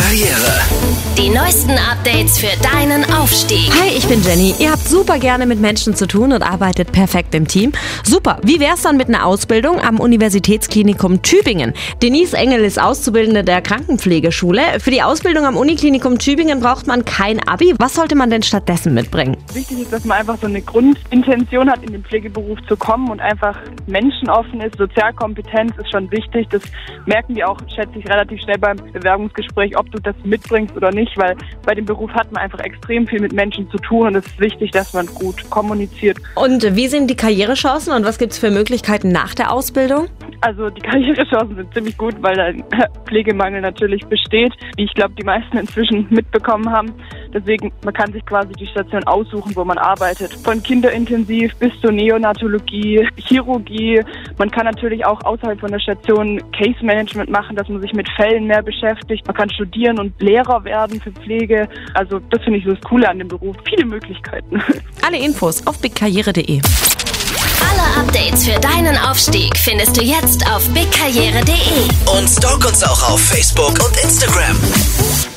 Karriere. Die neuesten Updates für deinen Aufstieg. Hi, ich bin Jenny. Ihr habt super gerne mit Menschen zu tun und arbeitet perfekt im Team. Super. Wie wär's dann mit einer Ausbildung am Universitätsklinikum Tübingen? Denise Engel ist Auszubildende der Krankenpflegeschule. Für die Ausbildung am Uniklinikum Tübingen braucht man kein Abi. Was sollte man denn stattdessen mitbringen? Wichtig ist, dass man einfach so eine Grundintention hat, in den Pflegeberuf zu kommen und einfach menschenoffen ist. Sozialkompetenz ist schon wichtig. Das merken wir auch, schätze ich, relativ schnell beim Bewerbungsgespräch, ob du das mitbringst oder nicht, weil bei dem Beruf hat man einfach extrem viel mit Menschen zu tun und es ist wichtig, dass man gut kommuniziert. Und wie sind die Karrierechancen und was gibt es für Möglichkeiten nach der Ausbildung? Also die Karrierechancen sind ziemlich gut, weil ein Pflegemangel natürlich besteht, wie ich glaube, die meisten inzwischen mitbekommen haben. Deswegen, man kann sich quasi die Station aussuchen, wo man arbeitet. Von Kinderintensiv bis zur Neonatologie, Chirurgie. Man kann natürlich auch außerhalb von der Station Case Management machen, dass man sich mit Fällen mehr beschäftigt. Man kann studieren und Lehrer werden für Pflege. Also das finde ich so das Coole an dem Beruf. Viele Möglichkeiten. Alle Infos auf bigkarriere.de. Alle Updates für deinen Aufstieg findest du jetzt auf bigkarriere.de. Und stalk uns auch auf Facebook und Instagram.